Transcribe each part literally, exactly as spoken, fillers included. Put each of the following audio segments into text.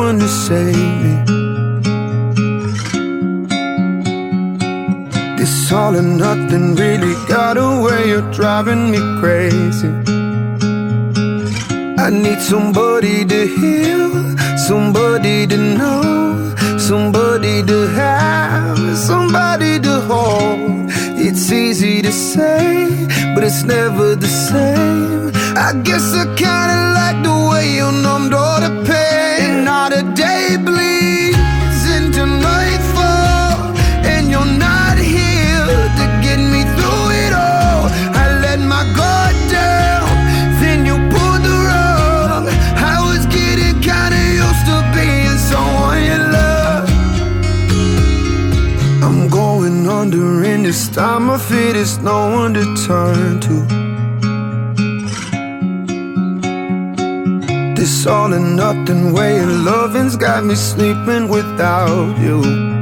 one to save me. This all or nothing really got a way of driving me crazy. I need somebody to heal, somebody to know, somebody to have, somebody to hold. It's easy to say, but it's never the same. I guess I kinda like the way you numbed all the pain. Not a day bleeds into nightfall, and you're not here to get me through it all. I let my guard down, then you pulled the rug. I was getting kinda used to being someone you love. I'm going under, and this time I fear there's no one to turn to. This all or nothing way of loving's got me sleeping without you.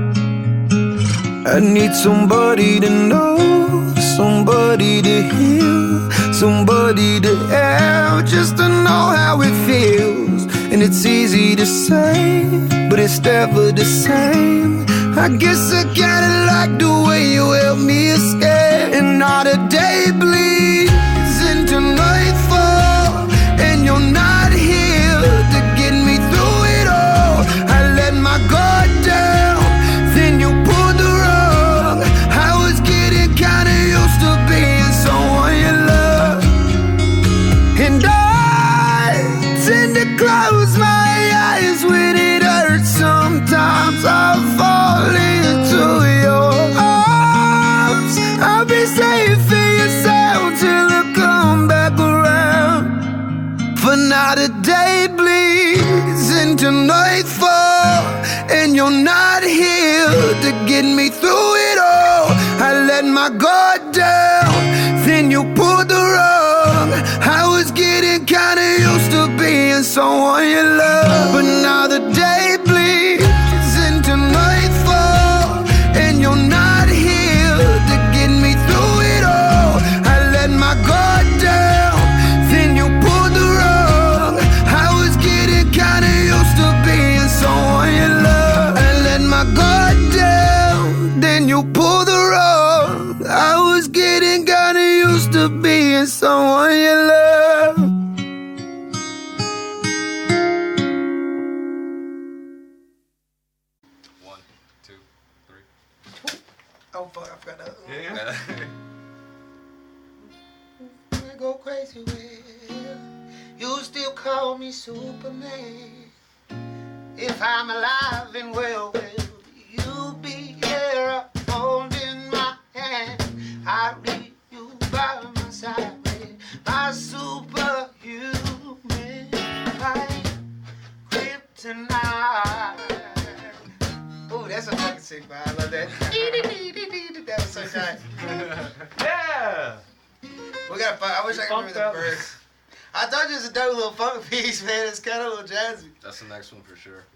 I need somebody to know, somebody to heal, somebody to have, just to know how it feels. And it's easy to say, but it's never the same. I guess I kinda like the way you help me escape. And not a day bleeds into nightfall, and you're not here to get me through it all. I let my guard down, then you pulled the rug. I was getting kinda used to being someone you love. And I tend to close my eyes when it hurts. Sometimes I fall into your arms. I'll be safe in your sound till I come back around. For not a day bleeds into nightfall, and you're not here to get me through it all. I let my guard down, then you pulled the rug. I was getting kinda used to being someone you love. But now the day bleeds into nightfall, and you're not here to get me through it all. I let my guard down, then you pulled the rug. I was getting kinda used to being someone you love. I let my guard down, then you pulled the rug. I was getting kinda used to being someone you love. One, two, three. Oh fuck, I forgot that. Yeah. I go crazy with you, still call me Superman. If I'm alive and well, will you be here holding my hand? I read you by my side, my superhuman, my kryptonite. Oh, that's a fucking sick vibe. I love that. That was so tight. Yeah. We gotta find, I wish I could remember the verse. I thought it was a dope little funk piece, man. It's kind of a little jazzy. That's the next one for sure.